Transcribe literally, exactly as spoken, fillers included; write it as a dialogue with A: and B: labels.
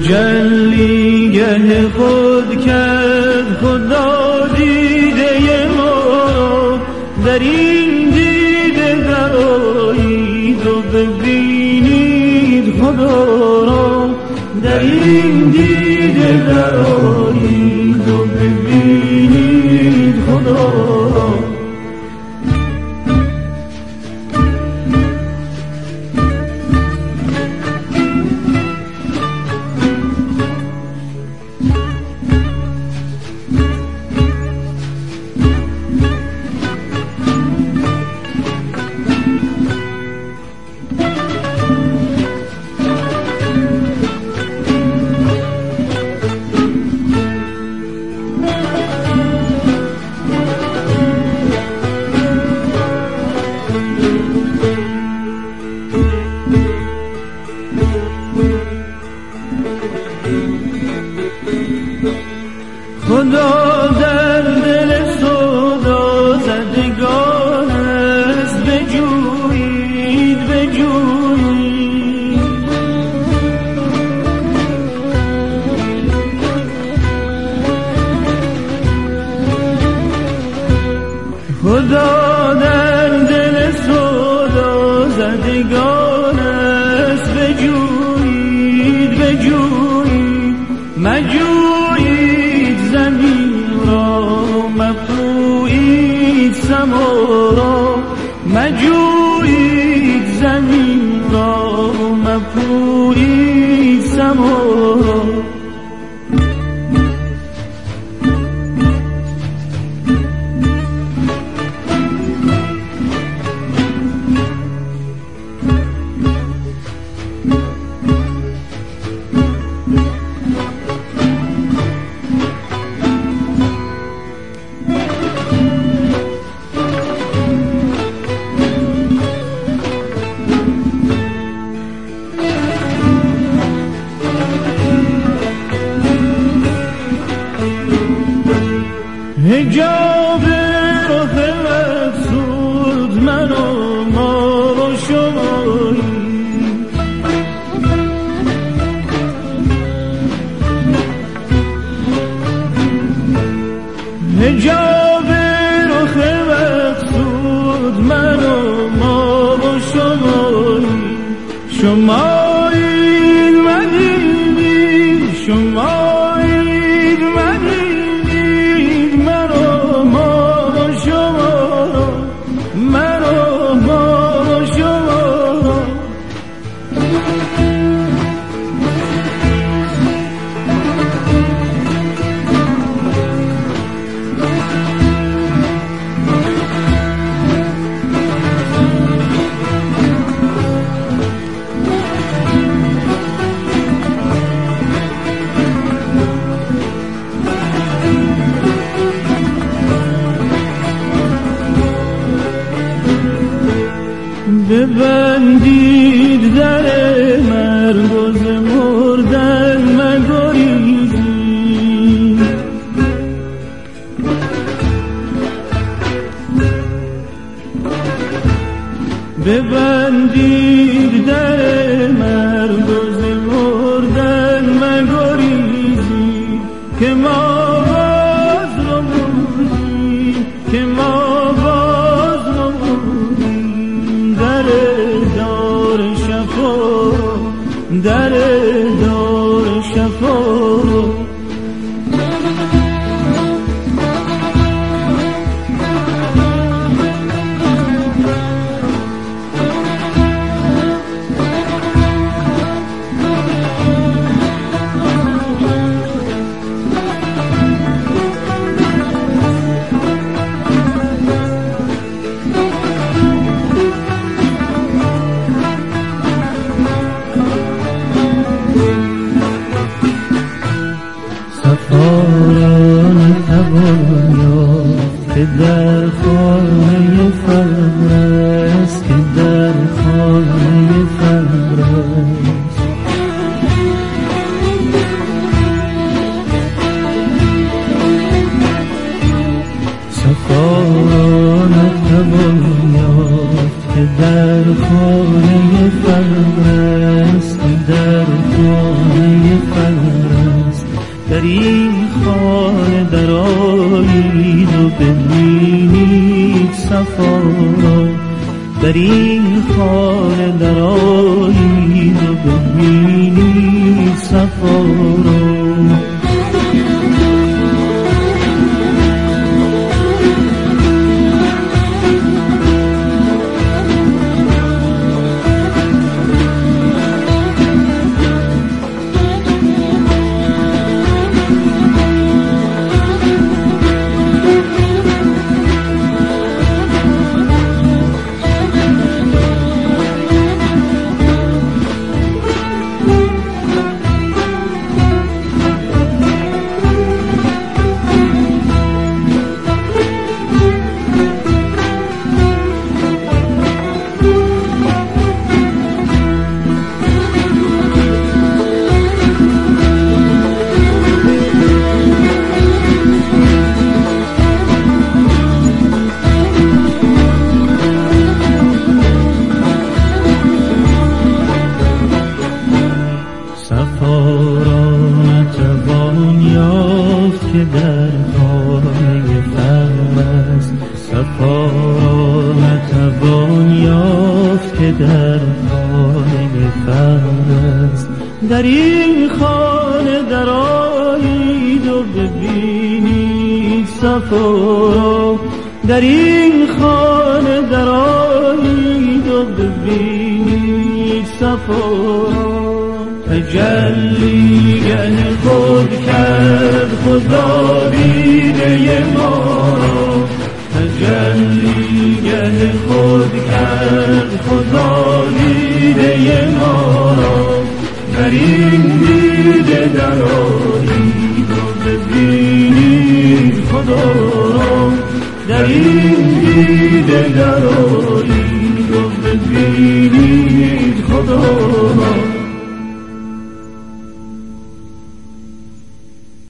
A: تجلیگه خود کرد خدا دیده ما، در این دیده درآیید و ببینید خدا را، در این دیده درآیید و ببینید خدا را. خدا در دل سودا زدگان است، بجویید بجویید. خدا در دل سودا زدگان است، بجویید بجویید. مجویید زمین را، مپویید سما را، مجویید زمین را، مپویید سما را. حجاب رخ مقصود من و ما و شمایی، حجاب رخ مقصود من و ما و شمایی. شمایید مدینید، شمایید مدینید، مرا ما و شما، مرا ما و شما. ببندید در مرگ و ز مردن مگریزید، ببندید در مرگ و ز مردن مگریزید. که ما باز نمودیم، که ما باز نمودیم در دار شفا، در دار شفا. خانه درآیید و ببینید صفا را، در این خانه درآیید و ببینید صفا را. که در خانه فهم است، صفا را نتوان یافت که در خانه فهم است. در این خانه درآیید و ببینید صفا را، در این خانه درآیید و ببینید صفا را. تجلیگه خود کرد خدا دیده ما را، تجلیگه خود کرد خدا دیده ما را. در این دیده درآیید و ببینید خدا را، در این دیده درآیید